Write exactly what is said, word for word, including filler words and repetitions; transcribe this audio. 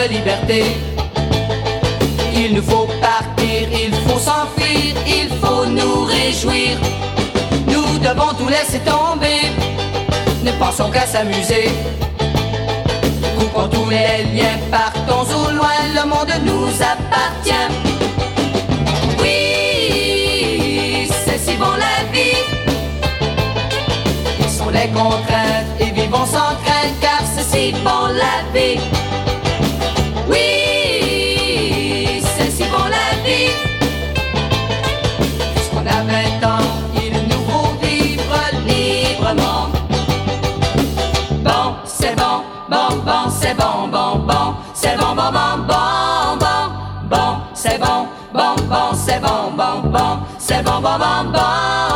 liberté. Il nous faut partir, il faut s'enfuir, il faut nous réjouir. Nous devons tout laisser tomber, ne pensons qu'à s'amuser. Coupons tous les liens, partons au loin, le monde nous appartient. Oui, c'est si bon la vie. Laissons les contraintes et vivons sans crainte, car c'est si bon la vie. Oui, c'est si bon la vie. Puisqu'on a vingt ans, il nous faut vivre librement. Bon, c'est bon, bon, bon, c'est bon, bon, bon, c'est bon, bon, bon, bon, bon, bon, c'est bon, bon, bon, c'est bon, bon, bon, c'est bon, bon, bon, bon.